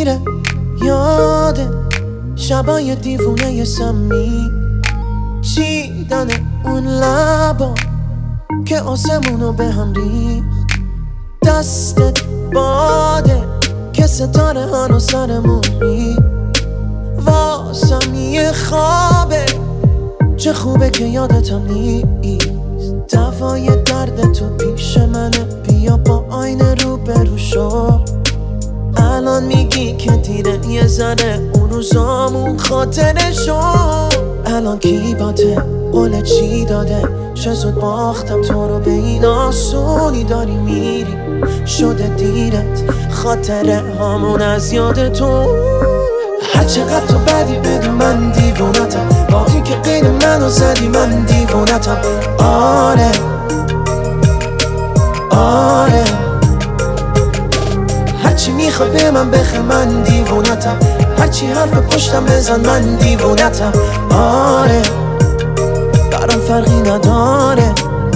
میره یاده شبای دیوونه سمی چیدن اون لبا که آسمونو به هم ریخت دستت باده که ستاره هانو سرمون ریخت واسم یه خوابه چه خوبه که یادتم نیست دوای درد تو پیش منه بیا با آینه رو برو شو الان میگی که دیره یه ذره اون روزامون خاطره شو الان کی باته قول چی داده چه زود باختم تو رو به این آسونی داری میری شده دیرت خاطره هامون از یاد تو هر چقدر تو بدی بدون من دیوونتم با این که قید منو زدی من دیوونتم آره آره هرچی میخوای به من بخه من دیوونتم هرچی حرف پشتم بزن من دیوونتم آره برام فرقی نداره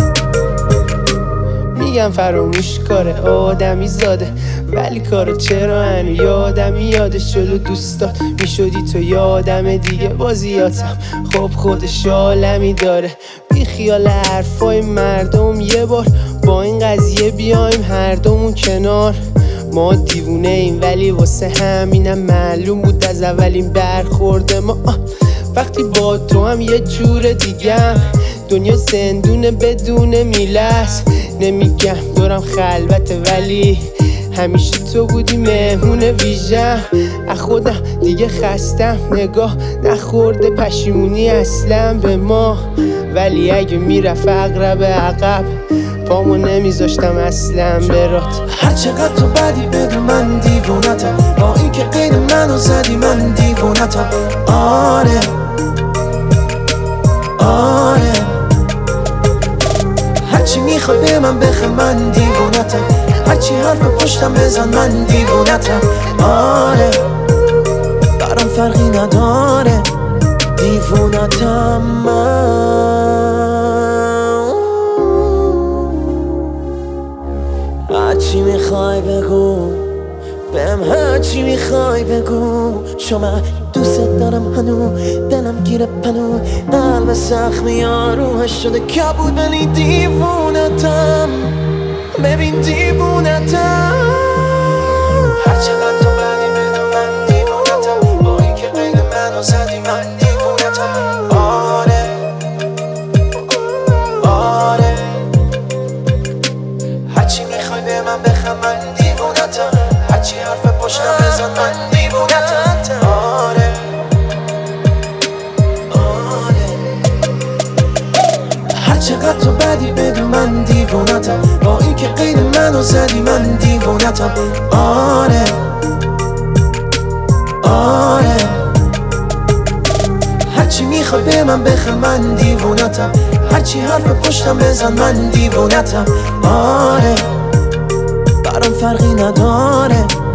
میگم فراموش کاره آدمی زاده ولی کارو چرا هنو یادمی یادش جلو دوستات میشدی تو یادم دیگه بازیاتم خب خودش عالمی داره بی خیال حرفای مردم یه بار با این قضیه بیایم هر دومون کنار ما دیوونه ایم ولی واسه همینم معلوم بود از اولین برخورد ما وقتی با تو هم یه جور دیگم دنیا زندونه بدون میلس نمیگم دورم خلوته ولی همیشه تو بودی مهمون ویژم از خودم دیگه خستم نگاه نخورده پشیمونی اصلا به ما ولی اگه میرفت اقرب عقب پامو نمیذاشتم اصلا برات هر چقدر تو بدی بدون من دیوونتم با این که قید منو زدی من دیوونتم آره آره هرچی میخوای به من بخه من دیوونتم هرچی حرف پشتم بزن من دیوونتم آره برام فرقی نداره دیوونتم من هرچی میخوای بگو بهم هرچی میخوای بگو چون من دوست دارم هنو دلم گیره پنو قلب زخمی آروهش شده کبود ولی دیوونتم ببین دیوونتم هر چقدر تو بدی بدون من دیوونتم با این که قید منو زدی من دیوونتم آره آره هرچی میخوای به من بخم من دیوونتم هرچی حرف پشتم بزن من دیوونتم آره آره هر چقدر تو بدی بدون من دیوونتم با این که قید منو زدی من دیوونتم آره آره هرچی میخوای به من بخه من دیوونتم هرچی حرف پشتم بزن من دیوونتم آره برام فرقی نداره